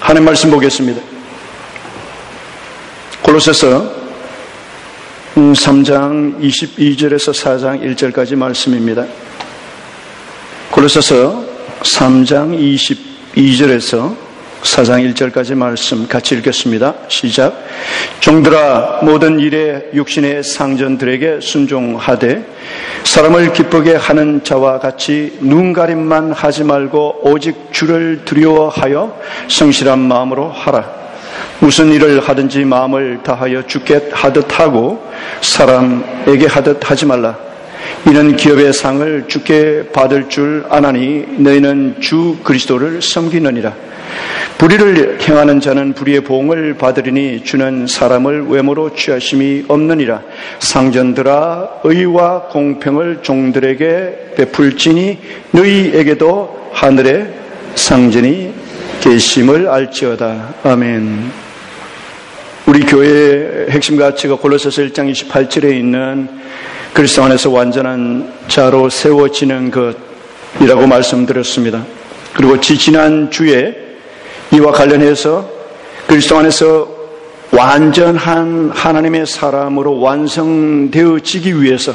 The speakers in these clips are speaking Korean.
하나님 말씀 보겠습니다. 골로새서 3장 22절에서 4장 1절까지 말씀입니다. 골로새서 3장 22절에서 4장 1절까지 말씀 같이 읽겠습니다. 시작. 종들아, 모든 일에 육신의 상전들에게 순종하되 사람을 기쁘게 하는 자와 같이 눈가림만 하지 말고 오직 주를 두려워하여 성실한 마음으로 하라. 무슨 일을 하든지 마음을 다하여 주께 하듯 하고 사람에게 하듯 하지 말라. 이는 기업의 상을 주께 받을 줄 아나니 너희는 주 그리스도를 섬기느니라. 불의를 행하는 자는 불의의 보응을 받으리니 주는 사람을 외모로 취하심이 없느니라. 상전들아, 의와 공평을 종들에게 베풀지니 너희에게도 하늘의 상전이 계심을 알지어다. 아멘. 우리 교회의 핵심 가치가 골로새서 1장 28절에 있는 그리스도 안에서 완전한 자로 세워지는 것이라고 말씀드렸습니다. 그리고 지난 주에 이와 관련해서 그리스도 안에서 완전한 하나님의 사람으로 완성되어지기 위해서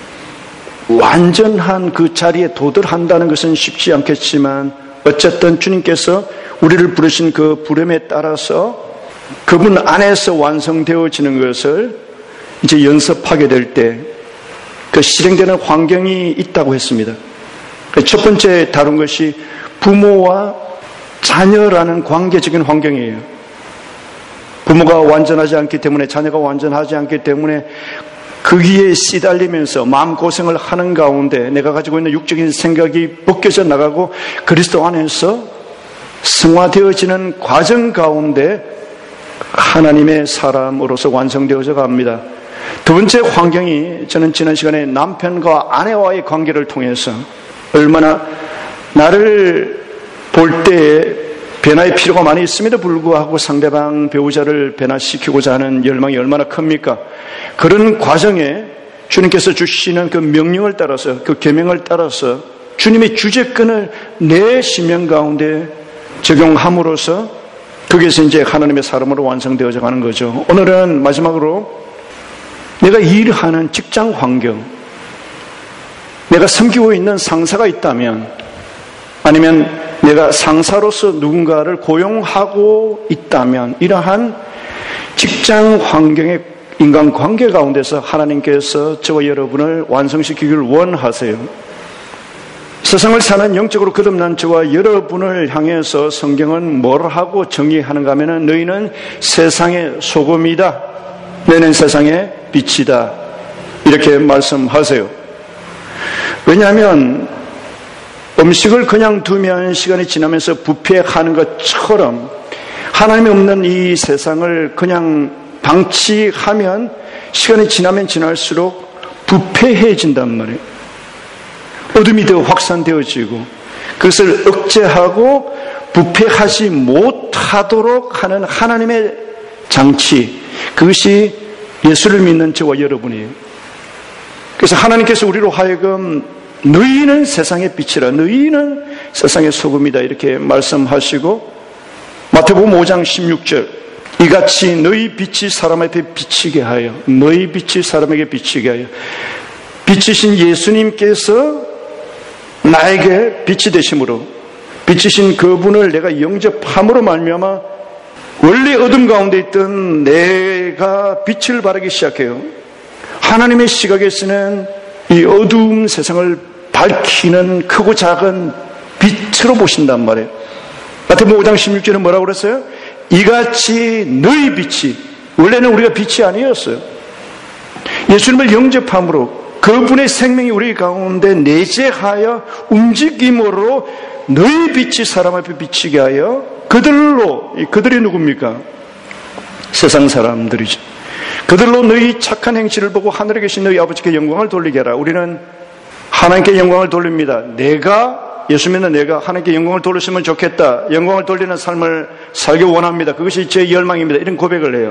완전한 그 자리에 도달한다는 것은 쉽지 않겠지만 어쨌든 주님께서 우리를 부르신 그 부름에 따라서 그분 안에서 완성되어지는 것을 이제 연습하게 될 때 그 실행되는 환경이 있다고 했습니다. 첫 번째 다룬 것이 부모와 자녀라는 관계적인 환경이에요. 부모가 완전하지 않기 때문에, 자녀가 완전하지 않기 때문에 거기에 시달리면서 마음고생을 하는 가운데 내가 가지고 있는 육적인 생각이 벗겨져 나가고 그리스도 안에서 성화되어지는 과정 가운데 하나님의 사람으로서 완성되어져 갑니다. 두 번째 환경이, 저는 지난 시간에 남편과 아내와의 관계를 통해서 얼마나 나를 볼 때에 변화의 필요가 많이 있음에도 불구하고 상대방 배우자를 변화시키고자 하는 열망이 얼마나 큽니까? 그런 과정에 주님께서 주시는 그 명령을 따라서, 그 계명을 따라서 주님의 주제권을 내 심령 가운데 적용함으로써 거기에서 이제 하나님의 사람으로 완성되어져 가는 거죠. 오늘은 마지막으로 내가 일하는 직장 환경, 내가 섬기고 있는 상사가 있다면, 아니면 내가 상사로서 누군가를 고용하고 있다면, 이러한 직장 환경의 인간관계 가운데서 하나님께서 저와 여러분을 완성시키기를 원하세요. 세상을 사는 영적으로 거듭난 저와 여러분을 향해서 성경은 뭘 하고 정의하는가 하면 너희는 세상의 소금이다, 너희는 세상의 빛이다, 이렇게 말씀하세요. 왜냐하면 음식을 그냥 두면 시간이 지나면서 부패하는 것처럼 하나님이 없는 이 세상을 그냥 방치하면 시간이 지나면 지날수록 부패해진단 말이에요. 어둠이 더 확산되어지고 그것을 억제하고 부패하지 못하도록 하는 하나님의 장치, 그것이 예수를 믿는 저와 여러분이에요. 그래서 하나님께서 우리로 하여금 너희는 세상의 빛이라, 너희는 세상의 소금이다, 이렇게 말씀하시고, 마태복음 5장 16절, 이같이 너희 빛이 사람에게 비치게 하여, 너희 빛이 사람에게 비치게 하여, 빛이신 예수님께서 나에게 빛이 되심으로, 빛이신 그분을 내가 영접함으로 말미암아 원래 어둠 가운데 있던 내가 빛을 발하기 시작해요. 하나님의 시각에서는 이 어두운 세상을 밝히는 크고 작은 빛으로 보신단 말이에요. 마태복음 5장 16절은 뭐라고 그랬어요? 이같이 너희 빛이, 원래는 우리가 빛이 아니었어요. 예수님을 영접함으로 그분의 생명이 우리 가운데 내재하여 움직임으로 너희 빛이 사람 앞에 비치게 하여 그들이 누굽니까? 세상 사람들이죠. 그들로 너희 착한 행실을 보고 하늘에 계신 너희 아버지께 영광을 돌리게 하라. 우리는 하나님께 영광을 돌립니다. 예수 믿는 내가 하나님께 영광을 돌렸으면 좋겠다, 영광을 돌리는 삶을 살기 원합니다, 그것이 제 열망입니다, 이런 고백을 해요.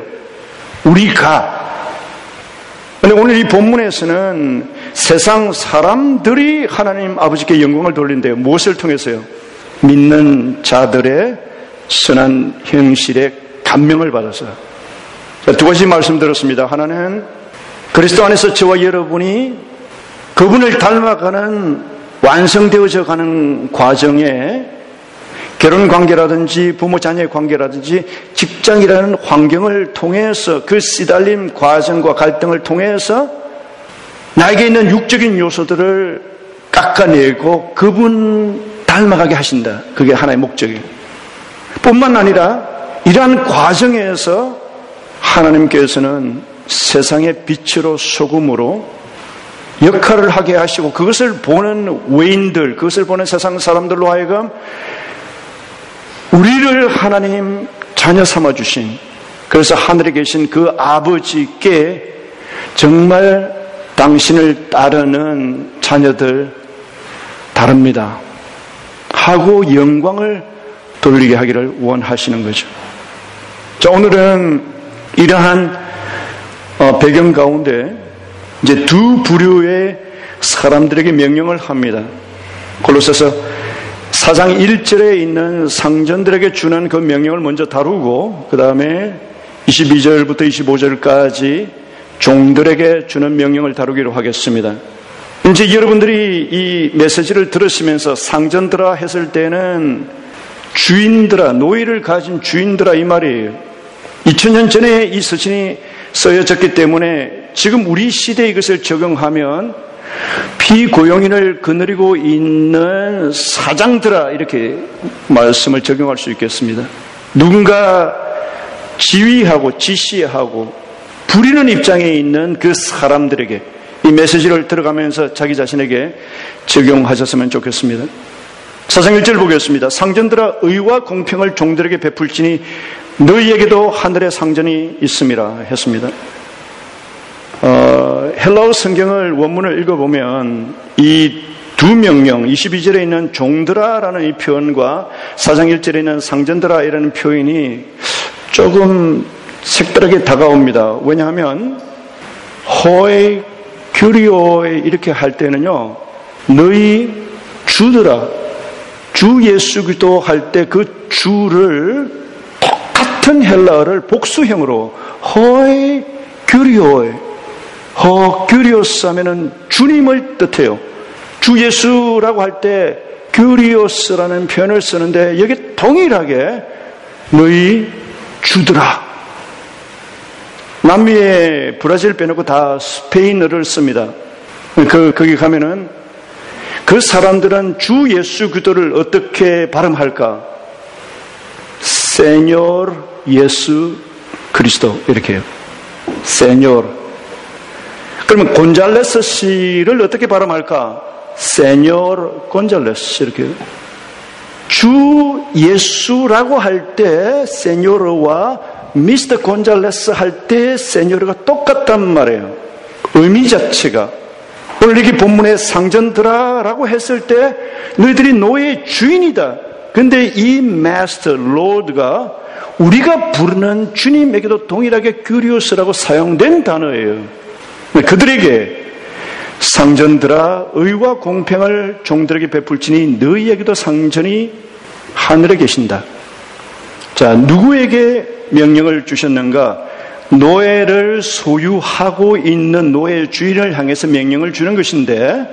그런데 오늘 이 본문에서는 세상 사람들이 하나님 아버지께 영광을 돌린대요. 무엇을 통해서요? 믿는 자들의 선한 형실에 감명을 받아서. 두 가지 말씀드렸습니다. 하나는 그리스도 안에서 저와 여러분이 그분을 닮아가는 완성되어져 가는 과정에 결혼 관계라든지 부모 자녀의 관계라든지 직장이라는 환경을 통해서 그 시달림 과정과 갈등을 통해서 나에게 있는 육적인 요소들을 깎아내고 그분 닮아가게 하신다. 그게 하나의 목적이에요. 뿐만 아니라 이러한 과정에서 하나님께서는 세상의 빛으로 소금으로 역할을 하게 하시고 그것을 보는 외인들, 그것을 보는 세상 사람들로 하여금 우리를 하나님 자녀 삼아주신, 그래서 하늘에 계신 그 아버지께 정말 당신을 따르는 자녀들 다릅니다 하고 영광을 돌리게 하기를 원하시는 거죠. 자, 오늘은 이러한 배경 가운데 이제 두 부류의 사람들에게 명령을 합니다. 골로새서 4장 1절에 있는 상전들에게 주는 그 명령을 먼저 다루고 그 다음에 22절부터 25절까지 종들에게 주는 명령을 다루기로 하겠습니다. 이제 여러분들이 이 메시지를 들으시면서 상전들아 했을 때는 주인들아, 노예를 가진 주인들아 이 말이에요. 2000년 전에 이 서신이 쓰여졌기 때문에 지금 우리 시대에 이것을 적용하면 피고용인을 거느리고 있는 사장들아 이렇게 말씀을 적용할 수 있겠습니다. 누군가 지휘하고 지시하고 부리는 입장에 있는 그 사람들에게 이 메시지를 들어가면서 자기 자신에게 적용하셨으면 좋겠습니다. 4장 1절 보겠습니다. 상전들아 의와 공평을 종들에게 베풀지니 너희에게도 하늘의 상전이 있음이라 했습니다. 헬라어 성경을 원문을 읽어보면 이 두 명령 22절에 있는 종들아라는 이 표현과 4장 1절에 있는 상전들아이라는 표현이 조금 색다르게 다가옵니다. 왜냐하면 호에 규리오에 이렇게 할 때는요, 너희 주들아, 주 예수 그리스도 할 때 그 주를 똑같은 헬라어를 복수형으로 호에 규리오에, 호 규리오스 하면은 주님을 뜻해요. 주 예수라고 할 때 규리오스라는 표현을 쓰는데 여기 동일하게 너희 주들아. 남미에 브라질 빼놓고 다 스페인어를 씁니다. 거기 가면은 그 사람들은 주 예수 그리스도를 어떻게 발음할까? 세뇨르 예수 그리스도 이렇게 해요. 세뇨르. 그러면 곤잘레스 씨를 어떻게 발음할까? 세뇨르 곤잘레스 이렇게 해요. 주 예수라고 할 때 세뇨르와 미스터 곤잘레스 할 때 세뇨르가 똑같단 말이에요. 의미 자체가. 오늘 이렇게 본문에 상전들아라고 했을 때 너희들이 노예의 주인이다. 근데 이 마스터, 로드가 우리가 부르는 주님에게도 동일하게 규리오스라고 사용된 단어예요. 그들에게 상전들아 의와 공평을 종들에게 베풀지니 너희에게도 상전이 하늘에 계신다. 자, 누구에게 명령을 주셨는가? 노예를 소유하고 있는 노예 주인을 향해서 명령을 주는 것인데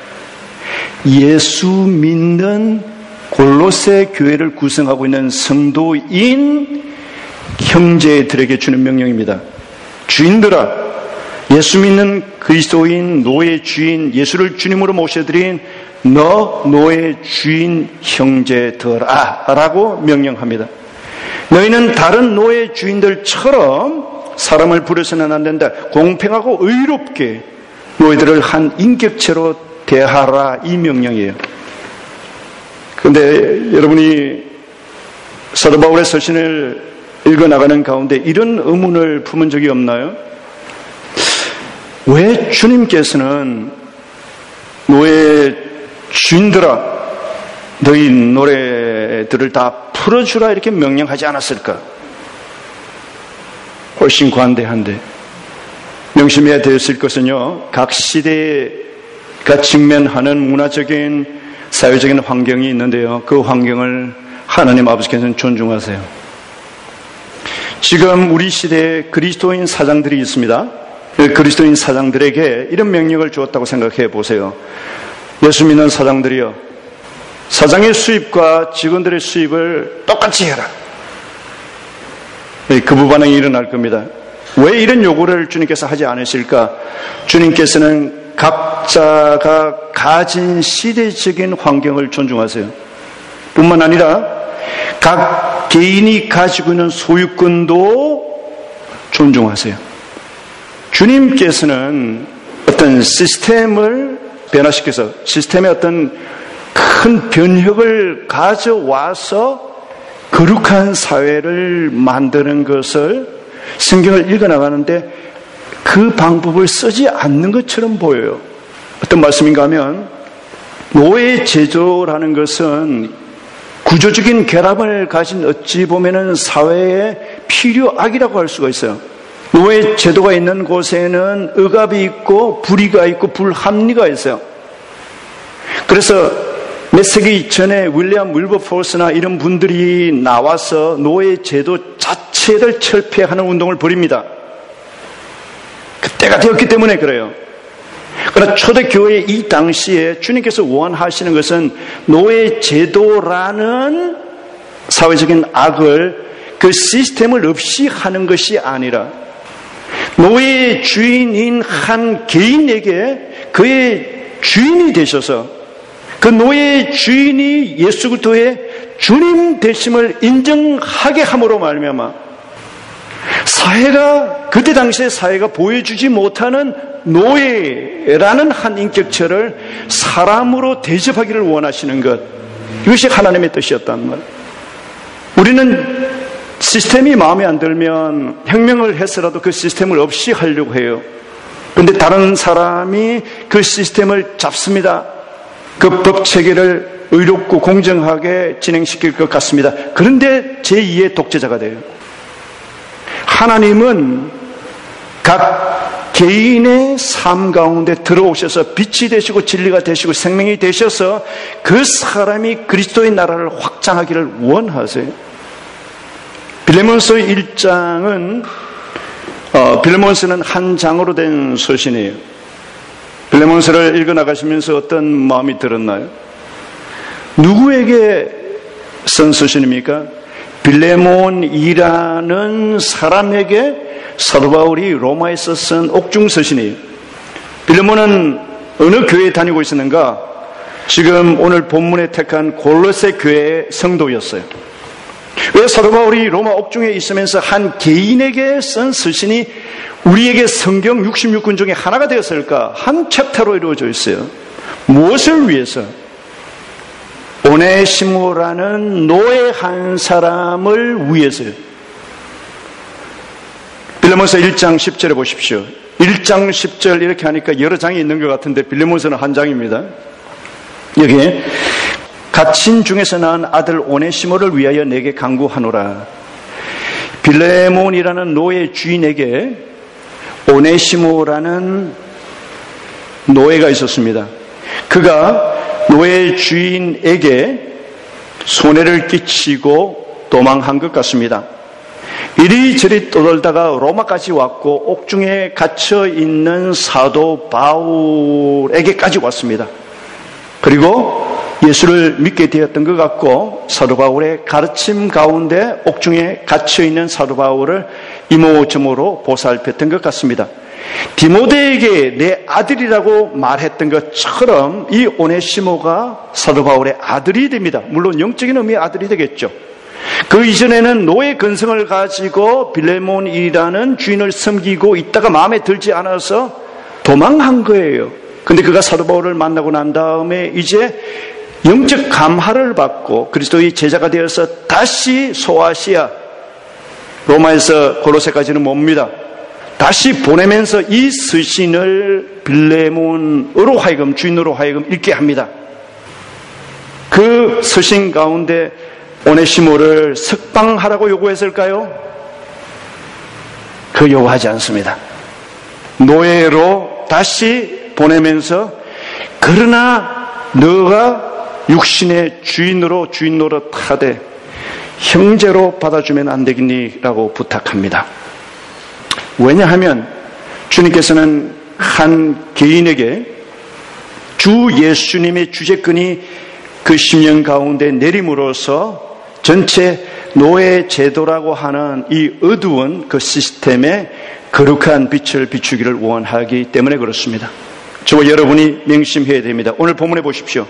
예수 믿는 골로새 교회를 구성하고 있는 성도인 형제들에게 주는 명령입니다. 주인들아, 예수 믿는 그리스도인 노예 주인 예수를 주님으로 모셔드린 너 노예 주인 형제들아 라고 명령합니다. 너희는 다른 노예 주인들처럼 사람을 부려서는 안 된다. 공평하고 의롭게 너희들을 한 인격체로 대하라 이 명령이에요. 그런데 여러분이 사도 바울의 서신을 읽어나가는 가운데 이런 의문을 품은 적이 없나요? 왜 주님께서는 노예 주인들아 너희 노래들을 다 풀어주라 이렇게 명령하지 않았을까? 훨씬 관대한데 명심해야 되었을 것은요, 각 시대가 직면하는 문화적인 사회적인 환경이 있는데요, 그 환경을 하나님 아버지께서는 존중하세요. 지금 우리 시대에 그리스도인 사장들이 있습니다. 그리스도인 사장들에게 이런 명령을 주었다고 생각해 보세요. 예수 믿는 사장들이여, 사장의 수입과 직원들의 수입을 똑같이 해라. 그 반응이 일어날 겁니다. 왜 이런 요구를 주님께서 하지 않으실까? 주님께서는 각자가 가진 시대적인 환경을 존중하세요. 뿐만 아니라 각 개인이 가지고 있는 소유권도 존중하세요. 주님께서는 어떤 시스템을 변화시켜서 시스템의 어떤 큰 변혁을 가져와서 거룩한 사회를 만드는 것을 성경을 읽어나가는데 그 방법을 쓰지 않는 것처럼 보여요. 어떤 말씀인가 하면 노예 제도라는 것은 구조적인 결함을 가진 어찌 보면은 사회의 필요악이라고 할 수가 있어요. 노예 제도가 있는 곳에는 억압이 있고 불의가 있고 불합리가 있어요. 그래서 몇 세기 전에 윌리엄 윌버포스나 이런 분들이 나와서 노예 제도 자체를 철폐하는 운동을 벌입니다. 그때가 되었기 때문에 그래요. 그러나 초대교회 이 당시에 주님께서 원하시는 것은 노예 제도라는 사회적인 악을 그 시스템을 없이 하는 것이 아니라 노예 주인인 한 개인에게 그의 주인이 되셔서 그 노예 주인이 예수 그리스도의 주님 되심을 인정하게 함으로 말미암아 사회가 그때 당시의 사회가 보여주지 못하는 노예라는 한 인격체를 사람으로 대접하기를 원하시는 것, 이것이 하나님의 뜻이었단 말이에요. 우리는 시스템이 마음에 안 들면 혁명을 해서라도 그 시스템을 없이 하려고 해요. 그런데 다른 사람이 그 시스템을 잡습니다. 그 법 체계를 의롭고 공정하게 진행시킬 것 같습니다. 그런데 제2의 독재자가 돼요. 하나님은 각 개인의 삶 가운데 들어오셔서 빛이 되시고 진리가 되시고 생명이 되셔서 그 사람이 그리스도의 나라를 확장하기를 원하세요. 빌레몬서 1장은 빌레몬서는 한 장으로 된 서신이에요. 빌레몬서를 읽어나가시면서 어떤 마음이 들었나요? 누구에게 쓴 서신입니까? 빌레몬이라는 사람에게 사도 바울이 로마에서 쓴 옥중 서신이에요. 빌레몬은 어느 교회에 다니고 있었는가? 지금 오늘 본문에 택한 골로새 교회의 성도였어요. 왜 사도 바울이 로마 옥중에 있으면서 한 개인에게 쓴 서신이 우리에게 성경 66권 중에 하나가 되었을까? 한 챕터로 이루어져 있어요. 무엇을 위해서? 오네시모라는 노예 한 사람을 위해서요. 빌레몬서 1장 10절에 보십시오. 1장 10절 이렇게 하니까 여러 장이 있는 것 같은데 빌레몬서는 한 장입니다. 여기에 갇힌 중에서 낳은 아들 오네시모를 위하여 내게 간구하노라. 빌레몬이라는 노예 주인에게 오네시모라는 노예가 있었습니다. 그가 노예 주인에게 손해를 끼치고 도망한 것 같습니다. 이리저리 떠돌다가 로마까지 왔고 옥중에 갇혀 있는 사도 바울에게까지 왔습니다. 그리고 예수를 믿게 되었던 것 같고 사도 바울의 가르침 가운데 옥중에 갇혀 있는 사도 바울을 이모저모로 보살폈던 것 같습니다. 디모데에게 내 아들이라고 말했던 것처럼 이 오네시모가 사도 바울의 아들이 됩니다. 물론 영적인 의미의 아들이 되겠죠. 그 이전에는 노예 근성을 가지고 빌레몬이라는 주인을 섬기고 있다가 마음에 들지 않아서 도망한 거예요. 근데 그가 사도 바울을 만나고 난 다음에 이제 영적 감화를 받고 그리스도의 제자가 되어서 다시 소아시아, 로마에서 골로새까지는 멉니다. 다시 보내면서 이 서신을 빌레몬으로 하여금, 주인으로 하여금 읽게 합니다. 그 서신 가운데 오네시모를 석방하라고 요구했을까요? 그 요구하지 않습니다. 노예로 다시 보내면서 그러나 너가 육신의 주인으로 주인 노릇하되 형제로 받아주면 안 되겠니라고 부탁합니다. 왜냐하면 주님께서는 한 개인에게 주 예수님의 주재권이 그 심령 가운데 내림으로써 전체 노예 제도라고 하는 이 어두운 그 시스템에 거룩한 빛을 비추기를 원하기 때문에 그렇습니다. 저와 여러분이 명심해야 됩니다. 오늘 본문에 보십시오.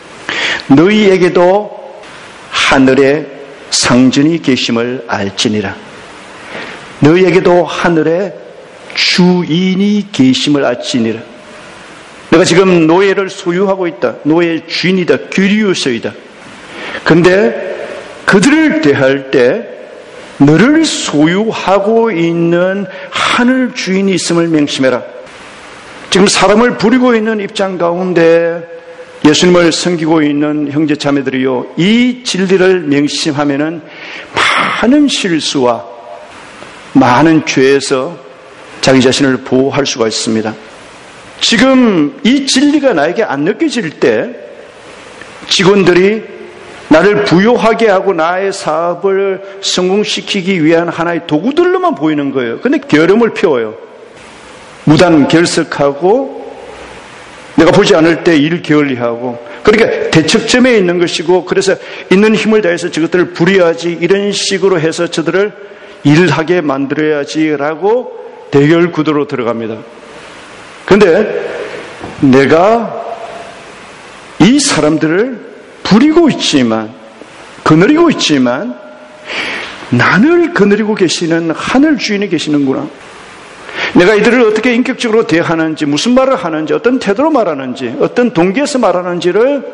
너희에게도 하늘에 상전이 계심을 알지니라. 너희에게도 하늘에 주인이 계심을 알지니라. 내가 지금 노예를 소유하고 있다. 노예의 주인이다. 귀리우스이다. 그런데 그들을 대할 때 너를 소유하고 있는 하늘 주인이 있음을 명심해라. 지금 사람을 부리고 있는 입장 가운데 예수님을 섬기고 있는 형제 자매들이요, 이 진리를 명심하면은 많은 실수와 많은 죄에서 자기 자신을 보호할 수가 있습니다. 지금 이 진리가 나에게 안 느껴질 때 직원들이 나를 부유하게 하고 나의 사업을 성공시키기 위한 하나의 도구들로만 보이는 거예요. 근데 게으름을 피워요. 무단 결석하고 내가 보지 않을 때 일 게을리하고, 그러니까 대척점에 있는 것이고, 그래서 있는 힘을 다해서 저것들을 부려야지, 이런 식으로 해서 저들을 일하게 만들어야지라고 대결 구도로 들어갑니다. 그런데 내가 이 사람들을 부리고 있지만, 거느리고 있지만 나를 거느리고 계시는 하늘 주인이 계시는구나. 내가 이들을 어떻게 인격적으로 대하는지, 무슨 말을 하는지, 어떤 태도로 말하는지, 어떤 동기에서 말하는지를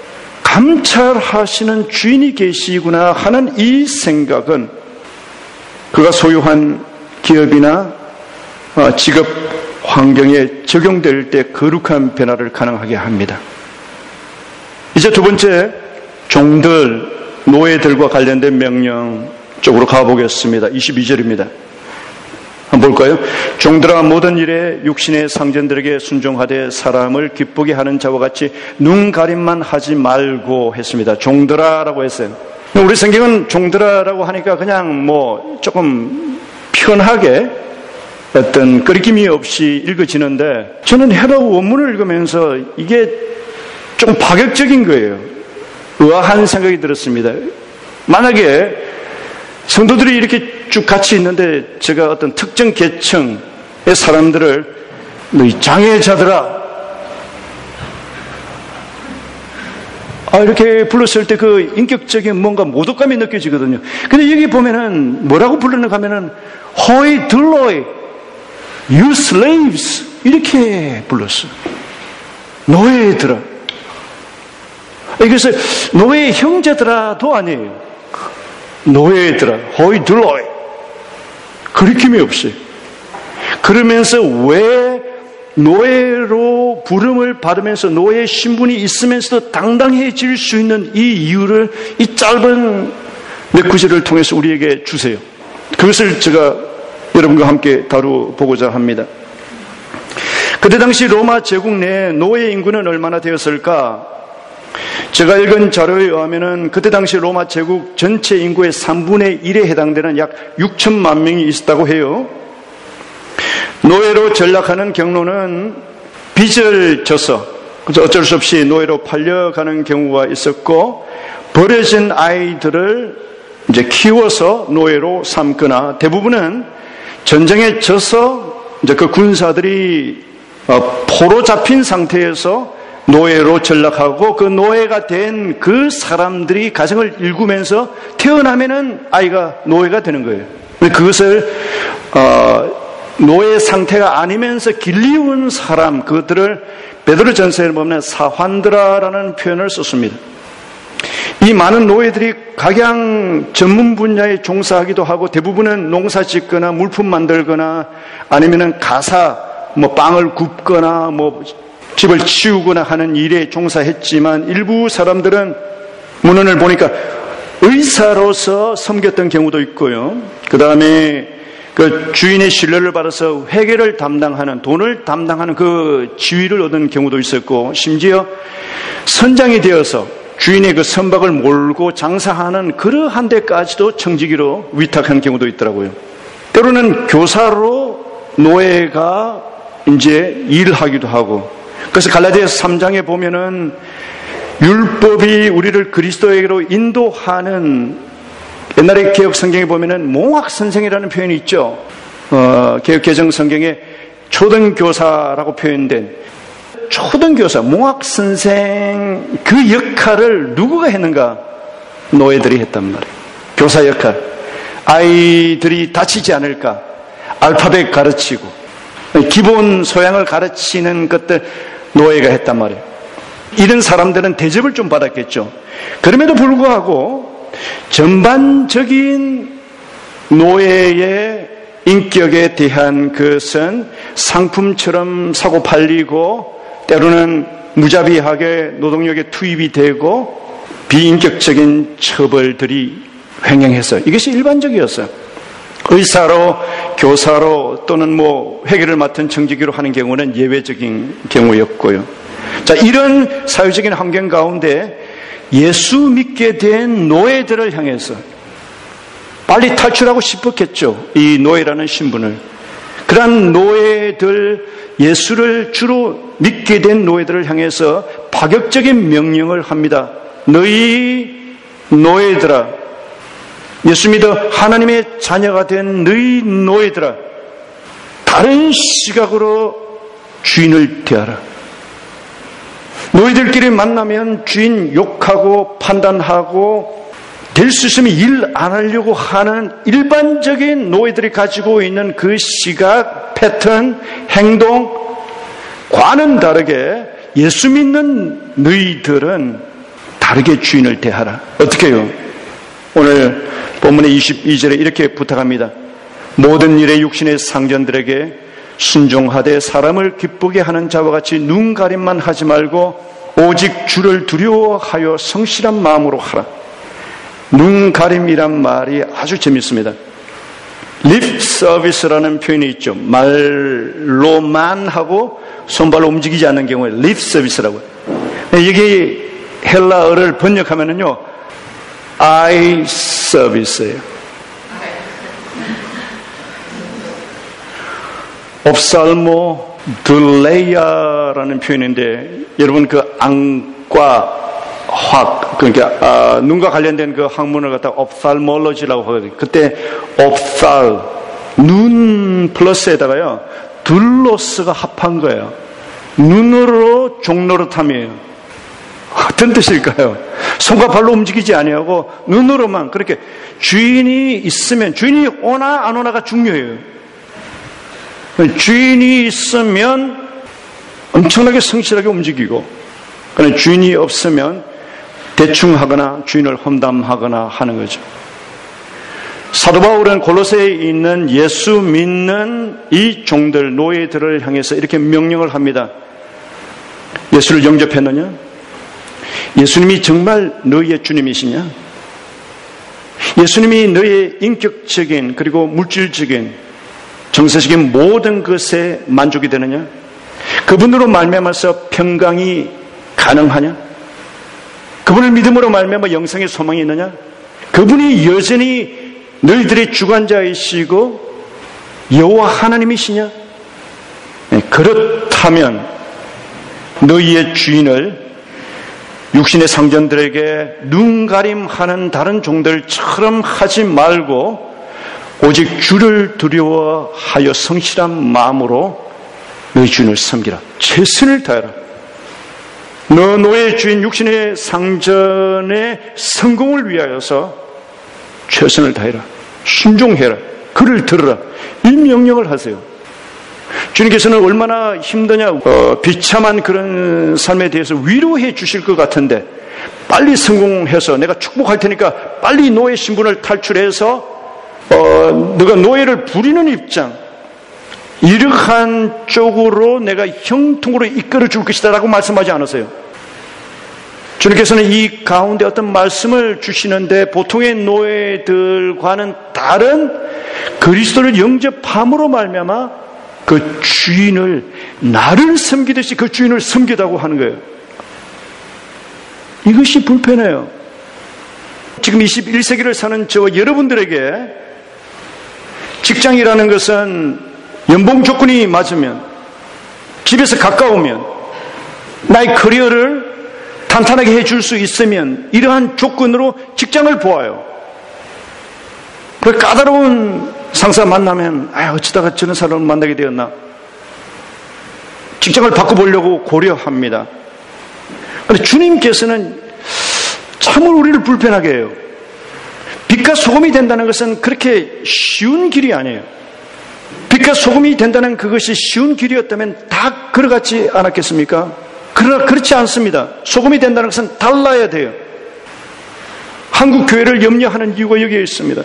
감찰하시는 주인이 계시구나 하는 이 생각은 그가 소유한 기업이나 직업 환경에 적용될 때 거룩한 변화를 가능하게 합니다. 이제 두 번째, 종들, 노예들과 관련된 명령 쪽으로 가보겠습니다. 22절입니다. 한번 볼까요? 종들아, 모든 일에 육신의 상전들에게 순종하되 사람을 기쁘게 하는 자와 같이 눈 가림만 하지 말고 했습니다. 종들아라고 했어요. 우리 성경은 종들아라고 하니까 그냥 뭐 조금 편하게 어떤 끄리낌이 없이 읽어지는데, 저는 헤브라어 원문을 읽으면서 이게 좀 파격적인 거예요. 의아한 생각이 들었습니다. 만약에 성도들이 이렇게 쭉 같이 있는데 제가 어떤 특정 계층의 사람들을 너희 장애자들아 이렇게 불렀을 때 그 인격적인 뭔가 모독감이 느껴지거든요. 근데 여기 보면은 뭐라고 불렀는가 하면은 호이 들로이 you slaves 이렇게 불렀어. 노예들아. 그래서 노예 형제들아도 아니에요. 노예들아, 호이 들로이. 거리낌이 없어요. 그러면서 왜 노예로 부름을 받으면서 노예 신분이 있으면서도 당당해질 수 있는 이 이유를 이 짧은 몇 구절을 통해서 우리에게 주세요. 그것을 제가 여러분과 함께 다뤄보고자 합니다. 그때 당시 로마 제국 내에 노예 인구는 얼마나 되었을까? 제가 읽은 자료에 의하면 그때 당시 로마 제국 전체 인구의 3분의 1에 해당되는 약 6천만 명이 있었다고 해요. 노예로 전락하는 경로는 빚을 져서 어쩔 수 없이 노예로 팔려가는 경우가 있었고, 버려진 아이들을 이제 키워서 노예로 삼거나, 대부분은 전쟁에 져서 이제 그 군사들이 포로 잡힌 상태에서 노예로 전락하고, 그 노예가 된 그 사람들이 가정을 일구면서 태어나면은 아이가 노예가 되는 거예요. 그것을 노예 상태가 아니면서 길리운 사람, 그것들을 베드로전서에 보면 사환드라라는 표현을 썼습니다. 이 많은 노예들이 각양 전문 분야에 종사하기도 하고, 대부분은 농사 짓거나 물품 만들거나 아니면은 가사, 빵을 굽거나 집을 치우거나 하는 일에 종사했지만, 일부 사람들은 문헌을 보니까 의사로서 섬겼던 경우도 있고요. 그 다음에 그 주인의 신뢰를 받아서 회계를 담당하는, 돈을 담당하는 그 지위를 얻은 경우도 있었고, 심지어 선장이 되어서 주인의 그 선박을 몰고 장사하는 그러한 데까지도 청지기로 위탁한 경우도 있더라고요. 때로는 교사로 노예가 이제 일하기도 하고, 그래서 갈라디아서 3장에 보면은 율법이 우리를 그리스도에게로 인도하는, 옛날에 개혁 성경에 보면은 몽학 선생이라는 표현이 있죠. 개혁 개정 성경에 초등교사라고 표현된 초등교사, 몽학 선생 그 역할을 누구가 했는가? 노예들이 했단 말이에요. 교사 역할. 아이들이 다치지 않을까? 알파벳 가르치고 기본 소양을 가르치는 것들 노예가 했단 말이에요. 이런 사람들은 대접을 좀 받았겠죠. 그럼에도 불구하고 전반적인 노예의 인격에 대한 것은 상품처럼 사고 팔리고 때로는 무자비하게 노동력에 투입이 되고 비인격적인 처벌들이 횡행해서 이것이 일반적이었어요. 의사로, 교사로 또는 회계를 맡은 청지기로 하는 경우는 예외적인 경우였고요. 자, 이런 사회적인 환경 가운데 예수 믿게 된 노예들을 향해서 빨리 탈출하고 싶었겠죠. 이 노예라는 신분을. 그러한 노예들, 예수를 주로 믿게 된 노예들을 향해서 파격적인 명령을 합니다. 너희 노예들아, 예수 믿어 하나님의 자녀가 된 너희 노예들아, 다른 시각으로 주인을 대하라. 노예들끼리 만나면 주인 욕하고 판단하고 될 수 있으면 일 안 하려고 하는 일반적인 노예들이 가지고 있는 그 시각, 패턴, 행동과는 다르게 예수 믿는 너희들은 다르게 주인을 대하라. 어떻게 해요? 오늘 본문의 22절에 이렇게 부탁합니다. 모든 일에 육신의 상전들에게 순종하되 사람을 기쁘게 하는 자와 같이 눈가림만 하지 말고 오직 주를 두려워하여 성실한 마음으로 하라. 눈가림이란 말이 아주 재밌습니다. 립 서비스라는 표현이 있죠. 말로만 하고 손발로 움직이지 않는 경우에 립 서비스라고요. 여기 헬라어를 번역하면은요, 아이 서비스예요. 옵살모 둘레이아라는 표현인데, 여러분 그 안과 확, 그러니까 눈과 관련된 그 학문을 갖다가 옵살몰로지라고 하거든요. 그때 옵살, 눈 플러스에다가요, 둘로스가 합한 거예요. 눈으로 종노릇함이에요. 어떤 뜻일까요? 손과 발로 움직이지 아니하고 눈으로만, 그렇게 주인이 있으면, 주인이 오나 안 오나가 중요해요. 주인이 있으면 엄청나게 성실하게 움직이고, 그러나 주인이 없으면 대충 하거나 주인을 험담하거나 하는 거죠. 사도 바울은 골로새에 있는 예수 믿는 이 종들, 노예들을 향해서 이렇게 명령을 합니다. 예수를 영접했느냐? 예수님이 정말 너희의 주님이시냐? 예수님이 너희의 인격적인 그리고 물질적인 정서적인 모든 것에 만족이 되느냐? 그분으로 말미암아서 평강이 가능하냐? 그분을 믿음으로 말미암아 영생의 소망이 있느냐? 그분이 여전히 너희들의 주관자이시고 여호와 하나님이시냐? 그렇다면 너희의 주인을 육신의 상전들에게 눈가림하는 다른 종들처럼 하지 말고 오직 주를 두려워하여 성실한 마음으로 너희 주인을 섬기라. 최선을 다해라. 너 너의 주인 육신의 상전의 성공을 위하여서 최선을 다해라. 순종해라. 그를 들으라. 이 명령을 하세요. 주님께서는 얼마나 힘드냐, 비참한 그런 삶에 대해서 위로해 주실 것 같은데 빨리 성공해서 내가 축복할 테니까 빨리 노예 신분을 탈출해서 너가 노예를 부리는 입장, 이러한 쪽으로 내가 형통으로 이끌어 줄 것이다 라고 말씀하지 않으세요. 주님께서는 이 가운데 어떤 말씀을 주시는데 보통의 노예들과는 다른 그리스도를 영접함으로 말미암아 그 주인을 나를 섬기듯이 그 주인을 섬기다고 하는 거예요. 이것이 불편해요. 지금 21세기를 사는 저와 여러분들에게 직장이라는 것은 연봉 조건이 맞으면, 집에서 가까우면, 나의 커리어를 탄탄하게 해줄 수 있으면 이러한 조건으로 직장을 보아요. 그 까다로운 상사 만나면 어쩌다가 저런 사람을 만나게 되었나, 직장을 바꿔보려고 고려합니다. 그런데 주님께서는 참으로 우리를 불편하게 해요. 빛과 소금이 된다는 것은 그렇게 쉬운 길이 아니에요. 빛과 소금이 된다는 그것이 쉬운 길이었다면 다 걸어갔지 않았겠습니까? 그러나 그렇지 않습니다. 소금이 된다는 것은 달라야 돼요. 한국 교회를 염려하는 이유가 여기에 있습니다.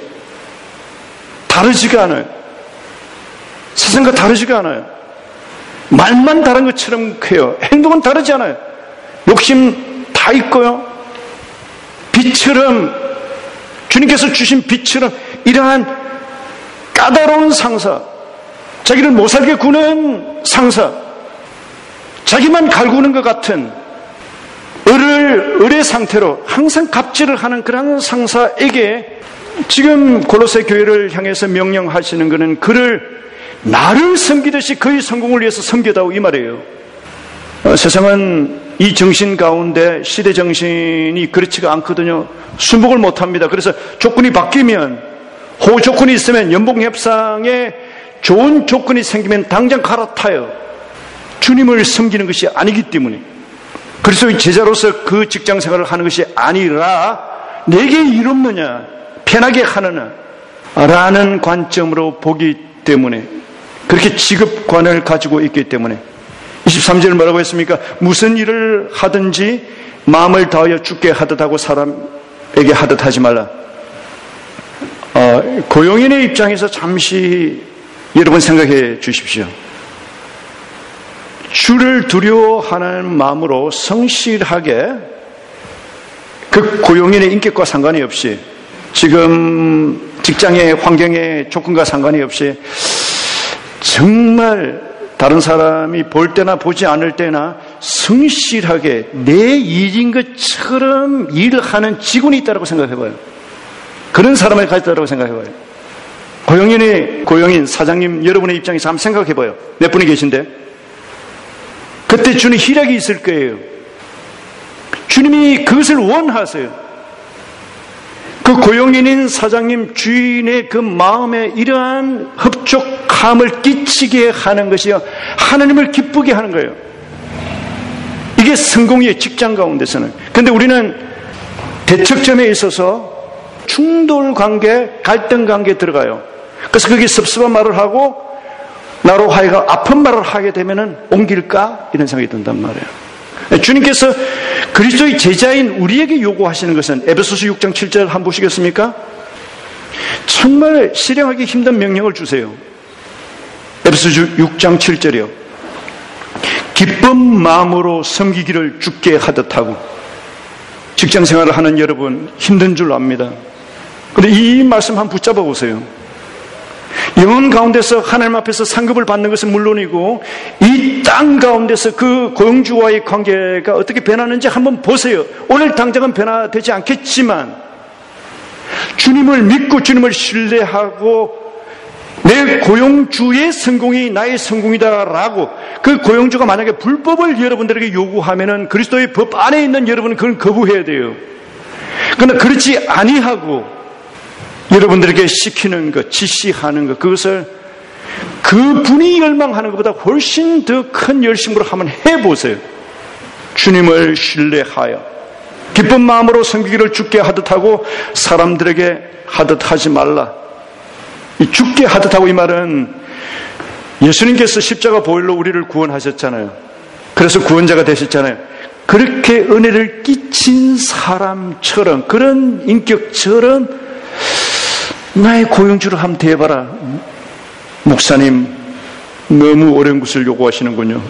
다르지가 않아요. 세상과 다르지가 않아요. 말만 다른 것처럼 해요. 행동은 다르지 않아요. 욕심 다 있고요. 빛처럼, 주님께서 주신 빛처럼 이러한 까다로운 상사, 자기를 못살게 구는 상사, 자기만 갈구는 것 같은 을의 상태로 항상 갑질을 하는 그런 상사에게 지금 골로새 교회를 향해서 명령하시는 것은 그를 나를 섬기듯이 그의 성공을 위해서 섬겨다오, 이 말이에요. 세상은 이 정신 가운데 시대 정신이 그렇지가 않거든요. 순복을 못합니다. 그래서 조건이 바뀌면, 호조건이 있으면, 연봉 협상에 좋은 조건이 생기면 당장 갈아타요. 주님을 섬기는 것이 아니기 때문에, 그리스도의 제자로서 그 직장 생활을 하는 것이 아니라 내게 일 없느냐, 편하게 하느냐 라는 관점으로 보기 때문에, 그렇게 직업관을 가지고 있기 때문에 23절 뭐라고 했습니까? 무슨 일을 하든지 마음을 다하여 주께 하듯 하고 사람에게 하듯 하지 말라. 고용인의 입장에서 잠시 여러분 생각해 주십시오. 주를 두려워하는 마음으로 성실하게, 그 고용인의 인격과 상관이 없이, 지금 직장의 환경의 조건과 상관이 없이 정말 다른 사람이 볼 때나 보지 않을 때나 성실하게 내 일인 것처럼 일을 하는 직원이 있다고 생각해봐요. 그런 사람을 가졌다고 생각해봐요. 고용인 사장님 여러분의 입장에서 한번 생각해봐요. 몇 분이 계신데 그때 주님 희락이 있을 거예요. 주님이 그것을 원하세요. 그 고용인인 사장님 주인의 그 마음에 이러한 흡족함을 끼치게 하는 것이요, 하나님을 기쁘게 하는 거예요. 이게 성공이에요, 직장 가운데서는. 그런데 우리는 대척점에 있어서 충돌 관계, 갈등 관계에 들어가요. 그래서 그게 섭섭한 말을 하고 나로 하여금 아픈 말을 하게 되면은 옮길까? 이런 생각이 든단 말이에요. 주님께서 그리스도의 제자인 우리에게 요구하시는 것은, 에베소서 6장 7절 한번 보시겠습니까? 정말 실행하기 힘든 명령을 주세요. 에베소서 6장 7절이요. 기쁜 마음으로 섬기기를 주께 하듯 하고. 직장 생활을 하는 여러분 힘든 줄 압니다. 그런데 이 말씀 한번 붙잡아 보세요. 영혼 가운데서 하나님 앞에서 상급을 받는 것은 물론이고 이 땅 가운데서 그 고용주와의 관계가 어떻게 변하는지 한번 보세요. 오늘 당장은 변화되지 않겠지만 주님을 믿고 주님을 신뢰하고 내 고용주의 성공이 나의 성공이다라고, 그 고용주가 만약에 불법을 여러분들에게 요구하면은 그리스도의 법 안에 있는 여러분은 그걸 거부해야 돼요. 그러나 그렇지 아니하고 여러분들에게 시키는 것, 지시하는 것, 그것을 그분이 열망하는 것보다 훨씬 더 큰 열심으로 한번 해보세요. 주님을 신뢰하여 기쁜 마음으로 섬기기를 주께 하듯 하고 사람들에게 하듯 하지 말라. 이 주께 하듯 하고, 이 말은 예수님께서 십자가 보혈로 우리를 구원하셨잖아요. 그래서 구원자가 되셨잖아요. 그렇게 은혜를 끼친 사람처럼, 그런 인격처럼 나의 고용주를 한번 대해봐라. 목사님, 너무 어려운 것을 요구하시는군요.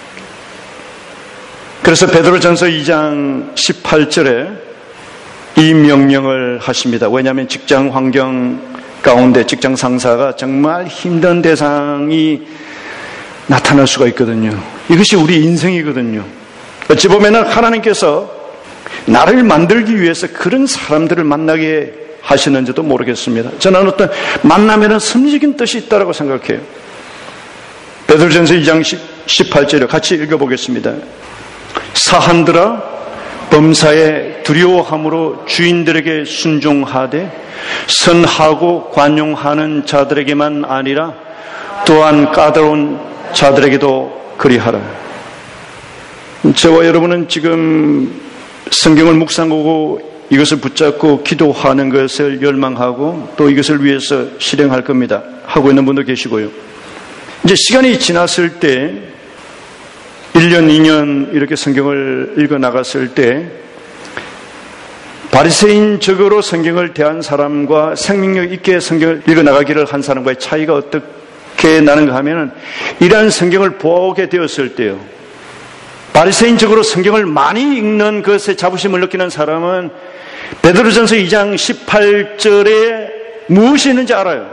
그래서 베드로전서 2장 18절에 이 명령을 하십니다. 왜냐하면 직장 환경 가운데 직장 상사가 정말 힘든 대상이 나타날 수가 있거든요. 이것이 우리 인생이거든요. 어찌 보면 하나님께서 나를 만들기 위해서 그런 사람들을 만나게 하시는지도 모르겠습니다. 저는 어떤 만남에는 섭리적인 뜻이 있다고 생각해요. 베드로전서 2장 18절을 같이 읽어보겠습니다. 사한들아 범사에 두려워함으로 주인들에게 순종하되 선하고 관용하는 자들에게만 아니라 또한 까다로운 자들에게도 그리하라. 저와 여러분은 지금 성경을 묵상하고 이것을 붙잡고 기도하는 것을 열망하고 또 이것을 위해서 실행할 겁니다. 하고 있는 분도 계시고요. 이제 시간이 지났을 때 1년, 2년 이렇게 성경을 읽어 나갔을 때 바리새인적으로 성경을 대한 사람과 생명력 있게 성경을 읽어 나가기를 한 사람과의 차이가 어떻게 나는가 하면은 이러한 성경을 보게 되었을 때요. 바리새인적으로 성경을 많이 읽는 것에 자부심을 느끼는 사람은 베드로전서 2장 18절에 무엇이 있는지 알아요.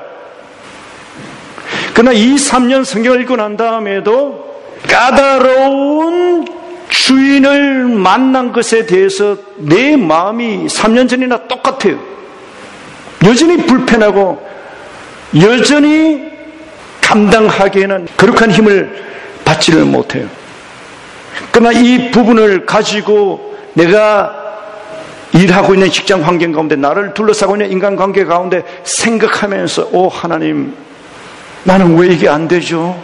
그러나 2, 3년 성경을 읽고 난 다음에도 까다로운 주인을 만난 것에 대해서 내 마음이 3년 전이나 똑같아요. 여전히 불편하고 여전히 감당하기에는 거룩한 힘을 받지를 못해요. 그러나 이 부분을 가지고 내가 일하고 있는 직장 환경 가운데 나를 둘러싸고 있는 인간관계 가운데 생각하면서 하나님 나는 왜 이게 안 되죠?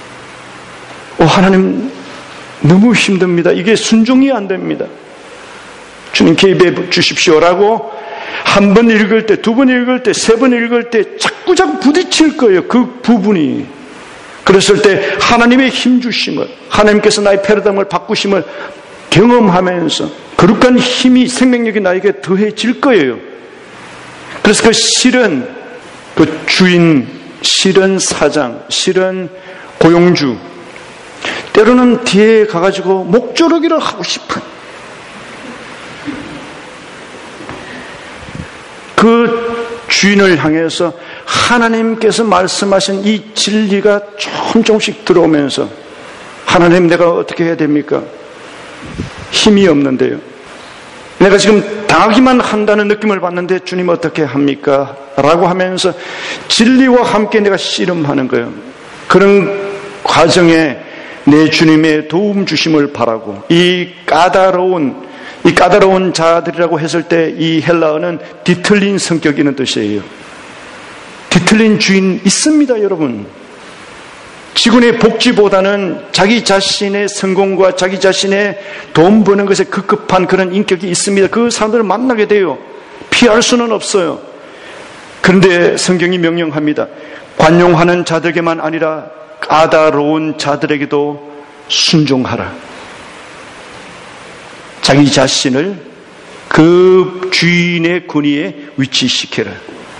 하나님 너무 힘듭니다. 이게 순종이 안 됩니다. 주님 개입해 주십시오라고 한 번 읽을 때, 두 번 읽을 때, 세 번 읽을 때 자꾸 부딪힐 거예요. 그 부분이. 그랬을 때 하나님의 힘 주심을, 하나님께서 나의 패러다임을 바꾸심을 경험하면서 거룩한 힘이, 생명력이 나에게 더해질 거예요. 그래서 그 실은 그 주인, 실은 사장, 실은 고용주, 때로는 뒤에 가가지고 목조르기를 하고 싶은 그 주인을 향해서 하나님께서 말씀하신 이 진리가 조금씩 들어오면서 하나님 내가 어떻게 해야 됩니까? 힘이 없는데요. 내가 지금 당하기만 한다는 느낌을 받는데 주님 어떻게 합니까? 라고 하면서 진리와 함께 내가 씨름하는 거예요. 그런 과정에 내 주님의 도움 주심을 바라고 이 까다로운 자들이라고 했을 때 이 헬라어는 뒤틀린 성격이 있는 뜻이에요. 뒤틀린 주인 있습니다, 여러분. 직원의 복지보다는 자기 자신의 성공과 자기 자신의 돈 버는 것에 급급한 그런 인격이 있습니다. 그 사람들을 만나게 돼요. 피할 수는 없어요. 그런데 성경이 명령합니다. 관용하는 자들에게만 아니라 까다로운 자들에게도 순종하라. 자기 자신을 그 주인의 권위에 위치시켜라.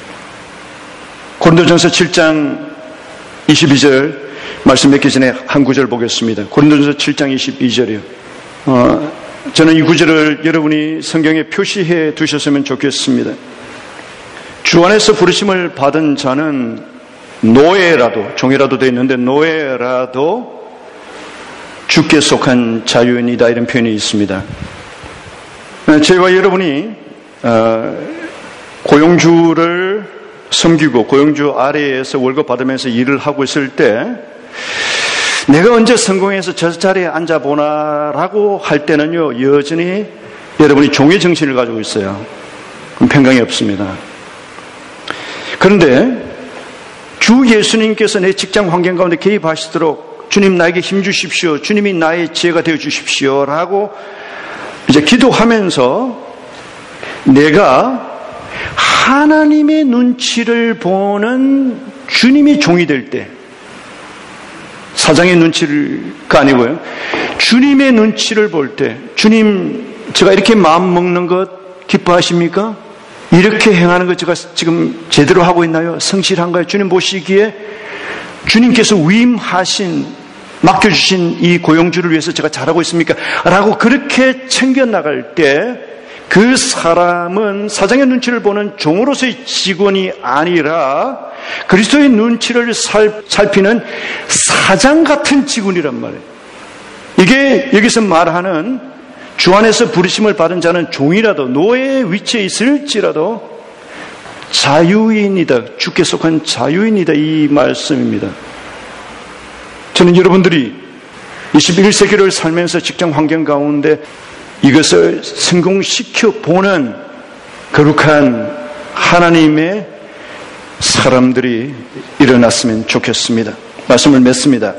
고린도전서 7장 22절 말씀 맺기 전에 한 구절 보겠습니다. 고린도전서 7장 22절이요. 저는 이 구절을 여러분이 성경에 표시해 두셨으면 좋겠습니다. 주 안에서 부르심을 받은 자는 노예라도, 종이라도 되어 있는데 노예라도 주께 속한 자유인이다, 이런 표현이 있습니다. 저희와 여러분이 고용주를 섬기고 고용주 아래에서 월급 받으면서 일을 하고 있을 때 내가 언제 성공해서 저 자리에 앉아보나라고 할 때는요, 여전히 여러분이 종의 정신을 가지고 있어요. 그럼 평강이 없습니다. 그런데 주 예수님께서 내 직장 환경 가운데 개입하시도록 주님 나에게 힘 주십시오, 주님이 나의 지혜가 되어 주십시오 라고 이제 기도하면서 내가 하나님의 눈치를 보는 주님이 종이 될 때, 사장의 눈치가 아니고요, 주님의 눈치를 볼 때, 주님 제가 이렇게 마음 먹는 것 기뻐하십니까? 이렇게 행하는 것 제가 지금 제대로 하고 있나요? 성실한가요? 주님 보시기에 주님께서 위임하신, 맡겨주신 이 고용주를 위해서 제가 잘하고 있습니까? 라고 그렇게 챙겨나갈 때 그 사람은 사장의 눈치를 보는 종으로서의 직원이 아니라 그리스도의 눈치를 살피는 사장 같은 직원이란 말이에요. 이게 여기서 말하는 주 안에서 부르심을 받은 자는 종이라도 노예의 위치에 있을지라도 자유인이다. 주께 속한 자유인이다. 이 말씀입니다. 저는 여러분들이 21세기를 살면서 직장 환경 가운데 이것을 성공시켜 보는 거룩한 하나님의 사람들이 일어났으면 좋겠습니다. 말씀을 맺습니다.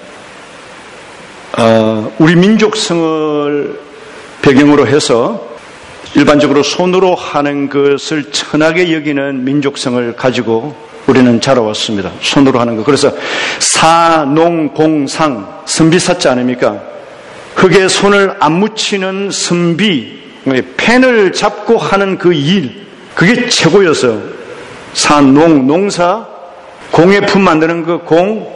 우리 민족성을 배경으로 해서 일반적으로 손으로 하는 것을 천하게 여기는 민족성을 가지고 우리는 자라왔습니다. 손으로 하는 것. 그래서 사농공상, 선비사자 아닙니까? 흙에 손을 안 묻히는 선비, 펜을 잡고 하는 그 일, 그게 최고였어요. 농사, 공예 품 만드는 그 공,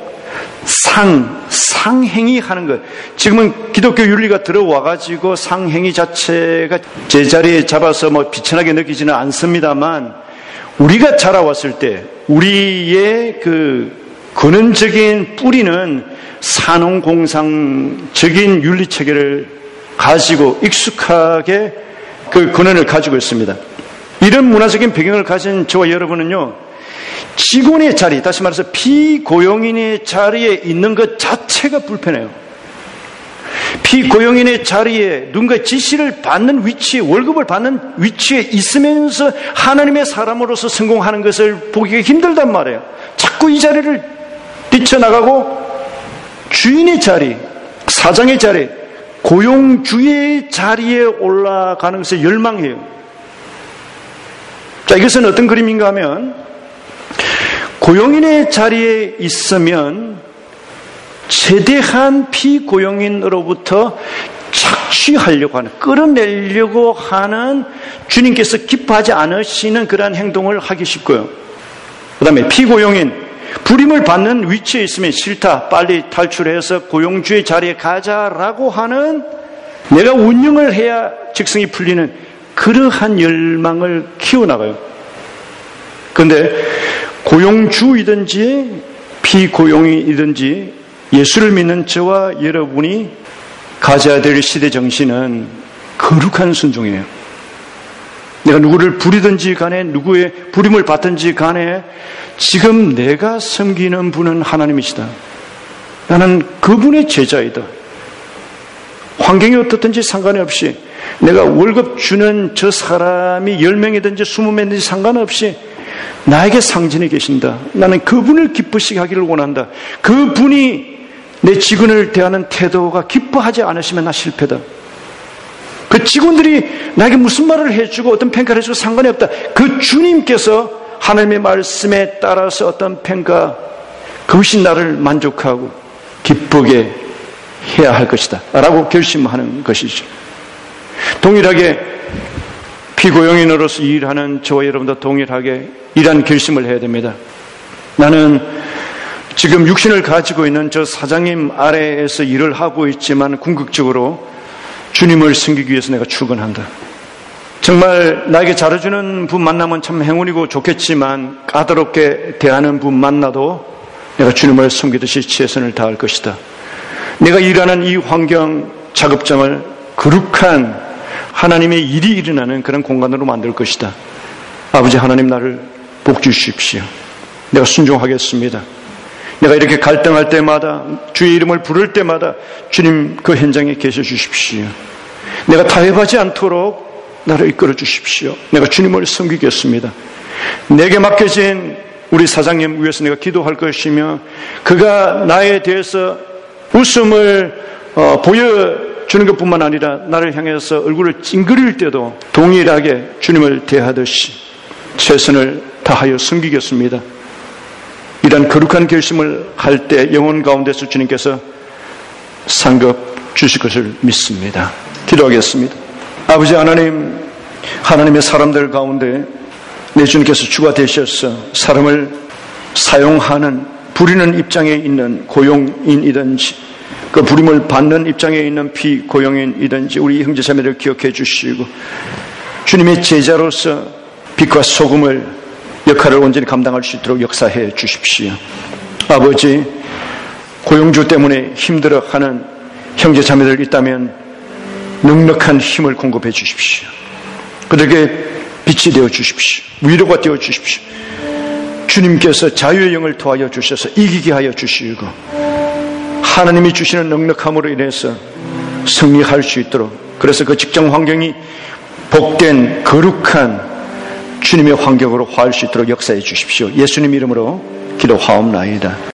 상행위 하는 것. 지금은 기독교 윤리가 들어와가지고 상행위 자체가 제자리에 잡아서 비천하게 느끼지는 않습니다만, 우리가 자라왔을 때 우리의 그 근원적인 뿌리는 산업공상적인 윤리 체계를 가지고 익숙하게 그 근원을 가지고 있습니다. 이런 문화적인 배경을 가진 저와 여러분은요, 직원의 자리, 다시 말해서 피고용인의 자리에 있는 것 자체가 불편해요. 피고용인의 자리에 누군가 지시를 받는 위치에, 월급을 받는 위치에 있으면서 하나님의 사람으로서 성공하는 것을 보기가 힘들단 말이에요. 자꾸 이 자리를 뛰쳐나가고 주인의 자리, 사장의 자리, 고용주의 자리에 올라가는 것에 열망해요. 자, 이것은 어떤 그림인가 하면, 고용인의 자리에 있으면 최대한 피고용인으로부터 착취하려고 하는, 끌어내려고 하는, 주님께서 기뻐하지 않으시는 그러한 행동을 하기 쉽고요. 그 다음에 피고용인, 불임을 받는 위치에 있으면 싫다, 빨리 탈출해서 고용주의 자리에 가자라고 하는, 내가 운영을 해야 직성이 풀리는 그러한 열망을 키워나가요. 그런데 고용주이든지 피고용이든지 예수를 믿는 저와 여러분이 가져야 될 시대 정신은 거룩한 순종이에요. 내가 누구를 부리든지 간에, 누구의 부림을 받든지 간에 지금 내가 섬기는 분은 하나님이시다. 나는 그분의 제자이다. 환경이 어떻든지 상관이 없이, 내가 월급 주는 저 사람이 10명이든지 20명이든지 상관없이 나에게 상전에 계신다. 나는 그분을 기쁘시게 하기를 원한다. 그분이 내 직원을 대하는 태도가 기뻐하지 않으시면 나 실패다. 그 직원들이 나에게 무슨 말을 해주고 어떤 평가를 해주고 상관이 없다. 그 주님께서 하나님의 말씀에 따라서 어떤 평가, 그것이 나를 만족하고 기쁘게 해야 할 것이다 라고 결심하는 것이죠. 동일하게 피고용인으로서 일하는 저와 여러분도 동일하게 이러한 결심을 해야 됩니다. 나는 지금 육신을 가지고 있는 저 사장님 아래에서 일을 하고 있지만 궁극적으로 주님을 섬기기 위해서 내가 출근한다. 정말 나에게 잘해주는 분 만나면 참 행운이고 좋겠지만 까다롭게 대하는 분 만나도 내가 주님을 섬기듯이 최선을 다할 것이다. 내가 일하는 이 환경, 작업장을 거룩한 하나님의 일이 일어나는 그런 공간으로 만들 것이다. 아버지 하나님, 나를 복 주십시오. 내가 순종하겠습니다. 내가 이렇게 갈등할 때마다, 주의 이름을 부를 때마다 주님 그 현장에 계셔 주십시오. 내가 타협하지 않도록 나를 이끌어 주십시오. 내가 주님을 섬기겠습니다. 내게 맡겨진 우리 사장님 위해서 내가 기도할 것이며, 그가 나에 대해서 웃음을 보여주는 것뿐만 아니라 나를 향해서 얼굴을 찡그릴 때도 동일하게 주님을 대하듯이 최선을 다하여 섬기겠습니다. 이런 거룩한 결심을 할 때 영혼 가운데서 주님께서 상급 주실 것을 믿습니다. 기도하겠습니다. 아버지 하나님, 하나님의 사람들 가운데 내 주님께서 주가 되셔서 사람을 사용하는, 부리는 입장에 있는 고용인이든지 그 부림을 받는 입장에 있는 피고용인이든지 우리 형제자매를 기억해 주시고, 주님의 제자로서 빛과 소금을 역할을 온전히 감당할 수 있도록 역사해 주십시오. 아버지, 고용주 때문에 힘들어하는 형제자매들 있다면 넉넉한 힘을 공급해 주십시오. 그들에게 빛이 되어 주십시오. 위로가 되어 주십시오. 주님께서 자유의 영을 더하여 주셔서 이기게 하여 주시고 하나님이 주시는 넉넉함으로 인해서 승리할 수 있도록, 그래서 그 직장 환경이 복된 거룩한 주님의 환경으로 화할 수 있도록 역사해 주십시오. 예수님 이름으로 기도하옵나이다.